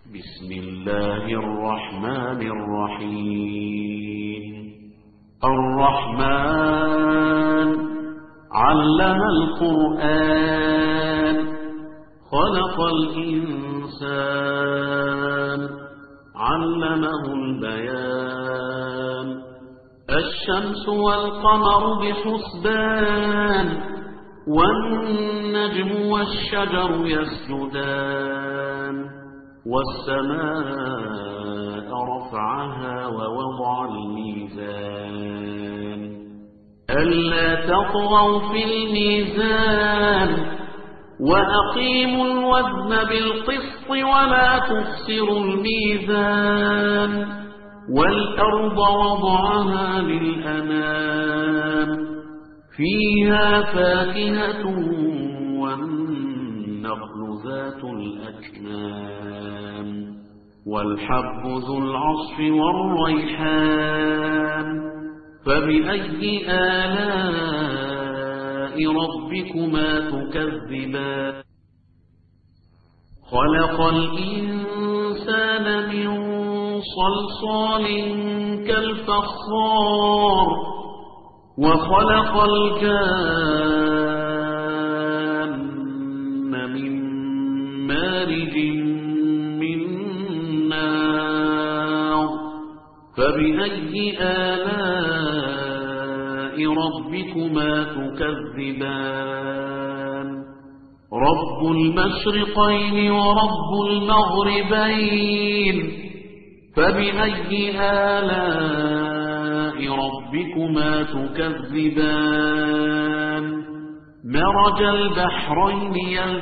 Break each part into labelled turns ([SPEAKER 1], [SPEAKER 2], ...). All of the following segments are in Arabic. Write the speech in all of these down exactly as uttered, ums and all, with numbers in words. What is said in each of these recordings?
[SPEAKER 1] بسم الله الرحمن الرحيم. الرحمن علم القرآن خلق الإنسان علمه البيان. الشمس والقمر بحسبان والنجم والشجر يسجدان. والسماء رفعها ووضع الميزان ألا تطغوا في الميزان وأقيموا الوزن بالقسط ولا تخسروا الميزان. والأرض وضعها للأنام فيها فاكهة والنخل ذات الأكمام والحب ذو العصف والريحان. فبأي آلاء ربكما تكذبان؟ خلق الإنسان من صلصال كالفخار وخلق الجان من مارج من نار. فبأي آلاء ربكما تكذبان؟ رب المشرقين ورب المغربين. فبأي آلاء ربكما تكذبان؟ مرج البحرين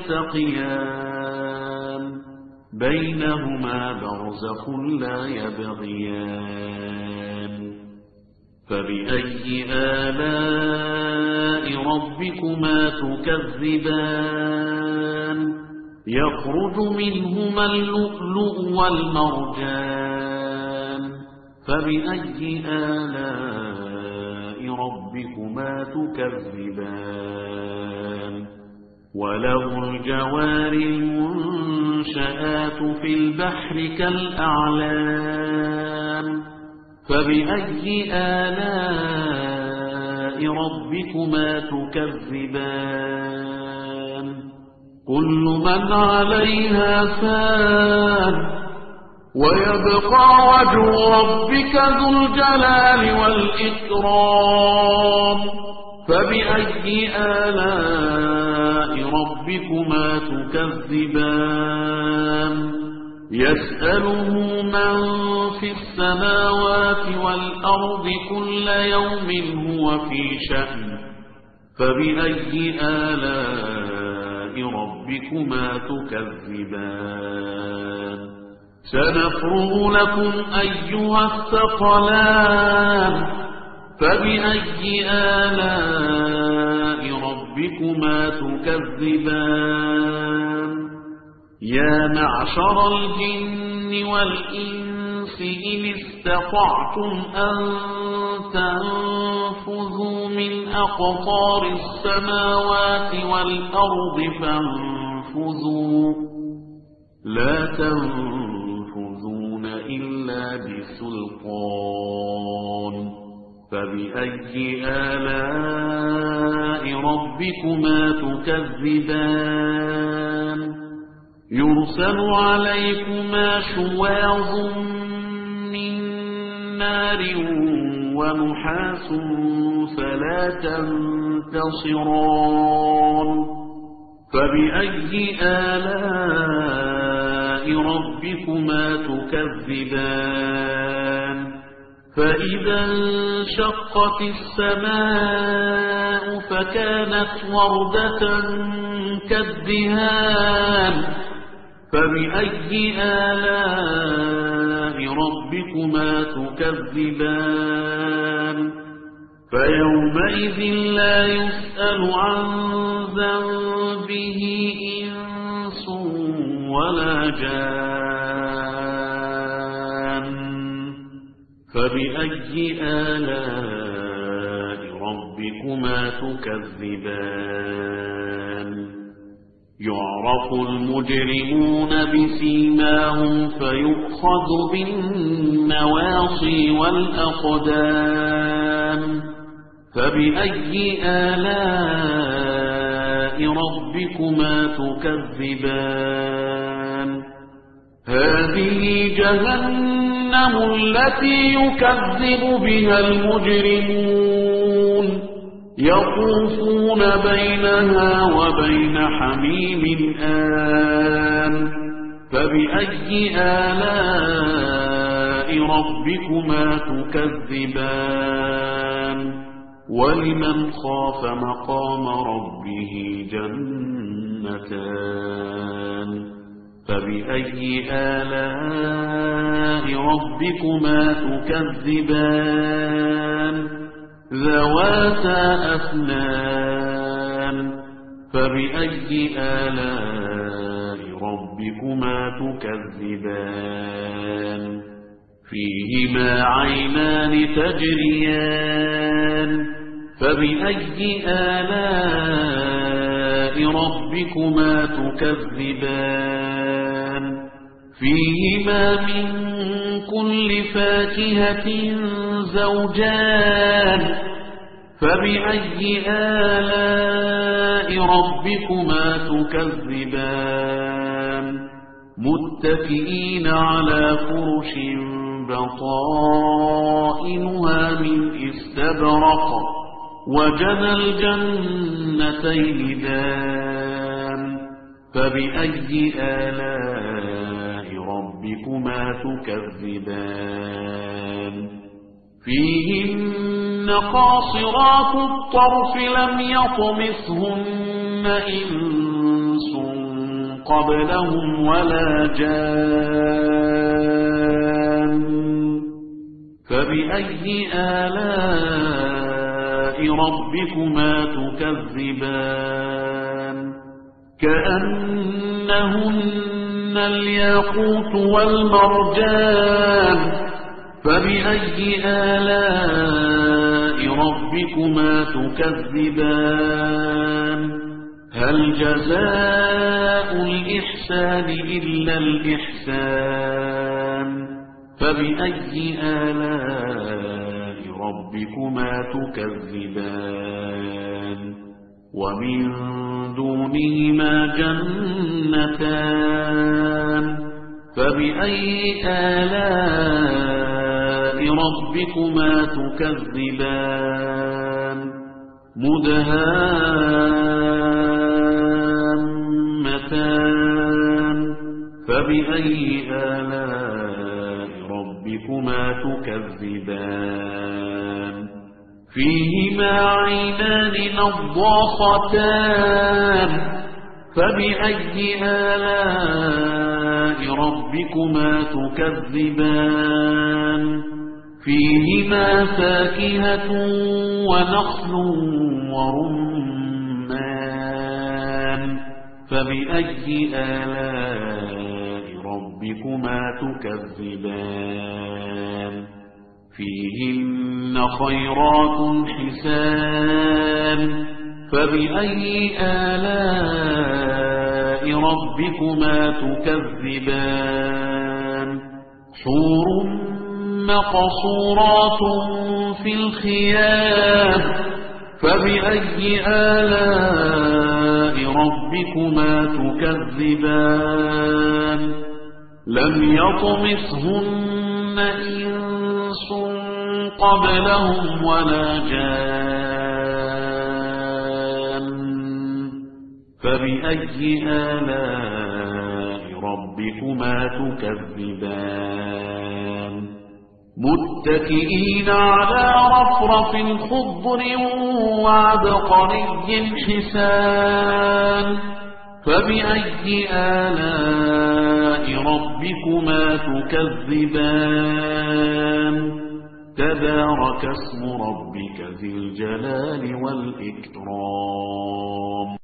[SPEAKER 1] يلتقيان بينهما برزخ لا يبغيان. فبأي آلاء ربكما تكذبان؟ يخرج منهما اللؤلؤ والمرجان. فبأي آلاء ربكما تكذبان؟ وله الجوار المنشآت في البحر كالأعلام. فبأي آلاء ربكما تكذبان؟ كل من عليها فان ويبقى وجه ربك ذو الجلال والإكرام. فبأي آلاء ربكما تكذبان؟ يسأله من في السماوات والأرض كل يوم هو في شأن. فبأي آلاء ربكما تكذبان؟ سنفرغ لكم أيها الثقلان. فبأي آلاء ربكما تكذبان؟ يا معشر الجن والإنس إن استطعتم أن تنفذوا من أقطار السماوات والأرض فانفذوا لا تنفذون إلا بسلطان. فبأي آلاء ربكما تكذبان؟ يرسل عليكما شواظ من نار ونحاس فلا تنتصران. فبأي آلاء ربكما تكذبان؟ فإذا انشقت السماء فكانت وردة كالدهان. فبأي آلاء ربكما تكذبان؟ فيومئذ لا يسأل عن ذنبه إنس ولا جان. فبأي آلاء ربكما تكذبان؟ يعرف المجرمون بسيماهم فيؤخذ بالنواصي والأقدام فبأي آلاء ربكما تكذبان هذه جهنم التي يكذب بها المجرمون يطوفون بينها وبين حميم آن فبأي آلاء ربكما تكذبان ولمن خاف مقام ربه جنتان فبأي آلاء ربكما تكذبان ذواتا أفنان فبأي آلاء ربكما تكذبان فيهما عينان تجريان فبأي آلاء ربكما تكذبان فيهما من كل فاكهة زوجان فبأي آلاء ربكما تكذبان متكئين على فرش بطائنها من استبرق وجنى الجنتين دان فبأي آلاء ربكما تكذبان فيهن قاصرات الطرف لم يطمثهن إنس قبلهم ولا جان فبأي آلاء ربكما تكذبان كأنهن الياقوت والمرجان فبأي آلاء ربكما تكذبان هل جزاء الإحسان إلا الإحسان فبأي آلاء ربكما تكذبان ومن دونهما جنتان فبأي آلاء ربكما تكذبان مدهامتان فبأي آلاء ربكما تكذبان فيهما عينان نضاختان فبأي آلاء ربكما تكذبان فيهما فاكهة ونخل ورمان فبأي آلاء ربكما تكذبان فيهن خيرات حسان فبأي آلاء ربكما تكذبان حور مقصورات في الخيام فبأي آلاء ربكما تكذبان لم يطمثهن إنس قبلهم ولا جان فبأي آلاء ربكما تكذبان متكئين على رفرف خضر وعبقري حسان فبأي آلاء ربكما تكذبان تبارك اسم ربك ذي الجلال والإكرام